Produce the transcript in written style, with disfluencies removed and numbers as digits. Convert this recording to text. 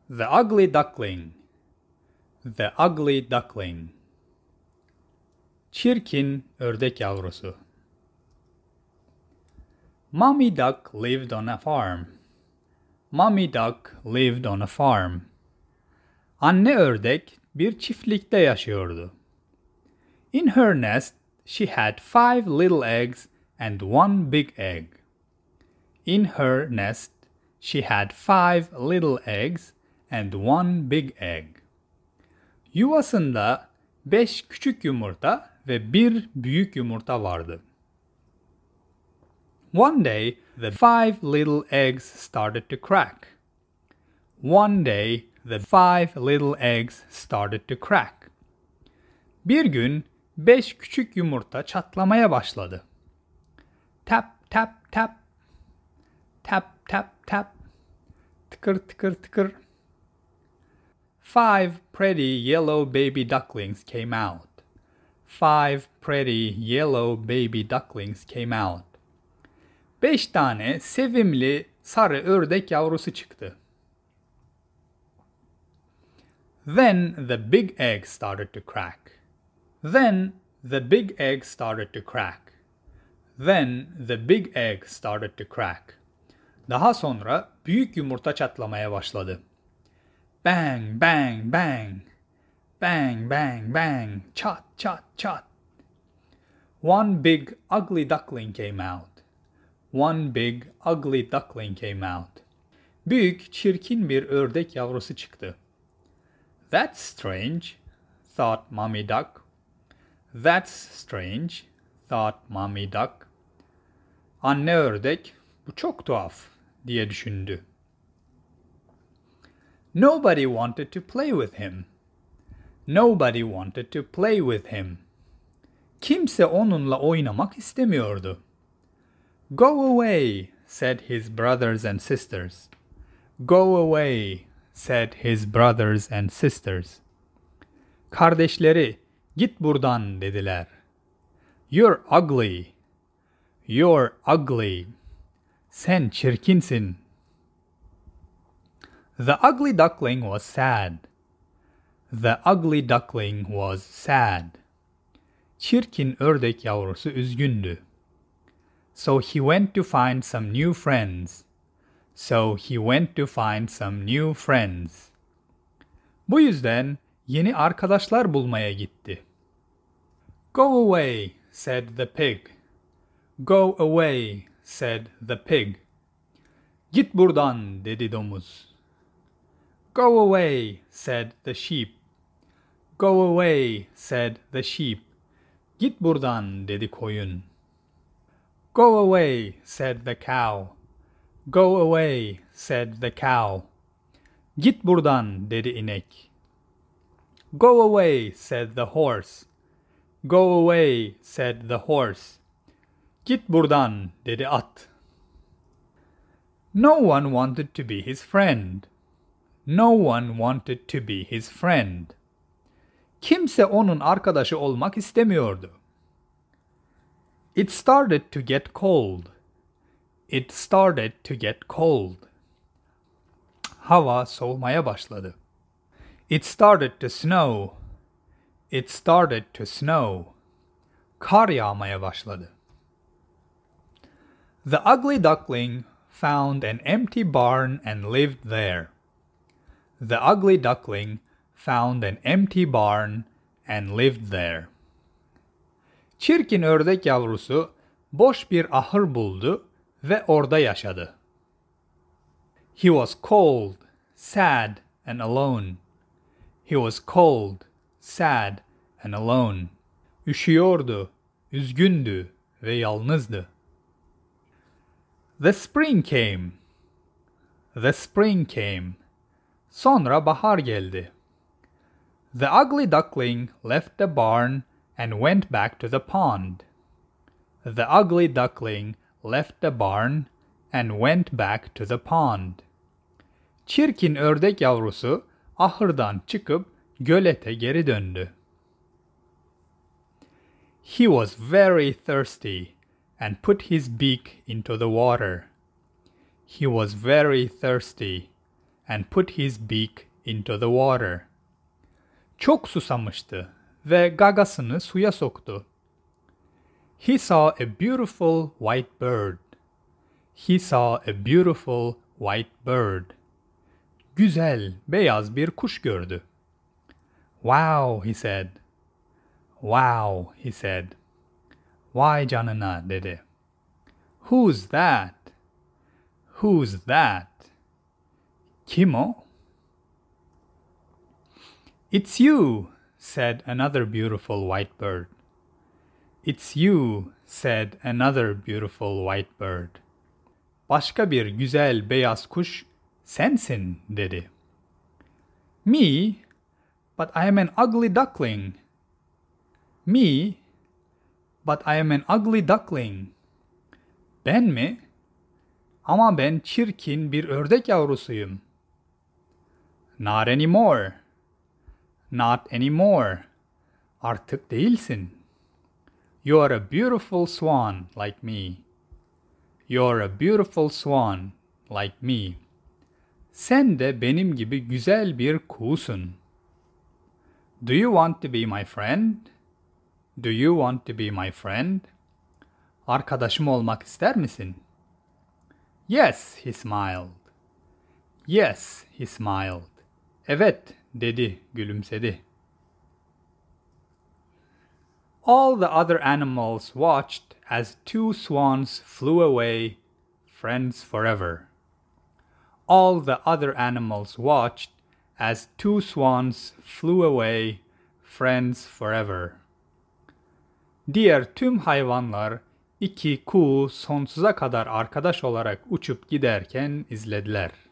The ugly duckling. The ugly duckling. Çirkin ördek yavrusu. Mommy duck lived on a farm. Mommy duck lived on a farm. Anne ördek bir çiftlikte yaşıyordu. In her nest, she had 5 little eggs and 1 big egg. In her nest, she had 5 little eggs and 1 big egg. Yuvasında 5 küçük yumurta ve 1 büyük yumurta vardı. One day, the 5 little eggs started to crack. One day, the 5 little eggs started to crack. Bir gün 5 küçük yumurta çatlamaya başladı. Tap tap tap. Tap tap tap. Tıkır tıkır tıkır. 5 pretty yellow baby ducklings came out. 5 pretty yellow baby ducklings came out. 5 tane sevimli sarı ördek yavrusu çıktı. Then the big egg started to crack. Then the big egg started to crack. Then the big egg started to crack. Daha sonra büyük yumurta çatlamaya başladı. Bang, bang, bang. Bang, bang, bang. Çat, çat, çat. One big ugly duckling came out. One big ugly duckling came out. Büyük, çirkin bir ördek yavrusu çıktı. That's strange, thought Mommy Duck. That's strange, thought Mommy Duck. Anne ördek, bu çok tuhaf, diye düşündü. Nobody wanted to play with him. Nobody wanted to play with him. Kimse onunla oynamak istemiyordu. Go away, said his brothers and sisters. Go away, said his brothers and sisters. Kardeşleri, git buradan dediler. You're ugly. You're ugly. Sen çirkinsin. The ugly duckling was sad. The ugly duckling was sad. Çirkin ördek yavrusu üzgündü. So he went to find some new friends. So he went to find some new friends. Bu yüzden yeni arkadaşlar bulmaya gitti. Go away, said the pig. Go away, said the pig. Git buradan, dedi domuz. Go away, said the sheep. Go away, said the sheep. Git buradan, dedi koyun. Go away, said the cow. Go away, said the cow. Git buradan, dedi inek. Go away, said the horse. Go away, said the horse. Git buradan, dedi at. No one wanted to be his friend. No one wanted to be his friend. Kimse onun arkadaşı olmak istemiyordu. It started to get cold. It started to get cold. Hava soğumaya başladı. It started to snow. It started to snow. Kar yağmaya başladı. The ugly duckling found an empty barn and lived there. The ugly duckling found an empty barn and lived there. Çirkin ördek yavrusu boş bir ahır buldu ve orada yaşadı. He was cold, sad and alone. He was cold, sad and alone. Üşüyordu, üzgündü ve yalnızdı. The spring came. The spring came. Sonra bahar geldi. The ugly duckling left the barn and went back to the pond. The ugly duckling left the barn and went back to the pond. Çirkin ördek yavrusu ahırdan çıkıp gölete geri döndü. He was very thirsty and put his beak into the water. He was very thirsty and put his beak into the water. Çok susamıştı ve gagasını suya soktu. He saw a beautiful white bird. He saw a beautiful white bird. Güzel, beyaz bir kuş gördü. Wow, he said. Wow, he said. Vay canına, dedi. Who's that? Who's that? Kim o? It's you, said another beautiful white bird. It's you, said another beautiful white bird. Başka bir güzel beyaz kuş sensin, dedi. Me? But I am an ugly duckling. Me? But I am an ugly duckling. Ben mi? Ama ben çirkin bir ördek yavrusuyum. Not anymore. Not anymore. Artık değilsin. You are a beautiful swan like me. You are a beautiful swan like me. Sen de benim gibi güzel bir kuğusun. Do you want to be my friend? Do you want to be my friend? Arkadaşım olmak ister misin? Yes, he smiled. Yes, he smiled. Evet, dedi, gülümsedi. All the other animals watched as two swans flew away, friends forever. All the other animals watched as two swans flew away, friends forever. Diğer tüm hayvanlar iki kuğu sonsuza kadar arkadaş olarak uçup giderken izlediler.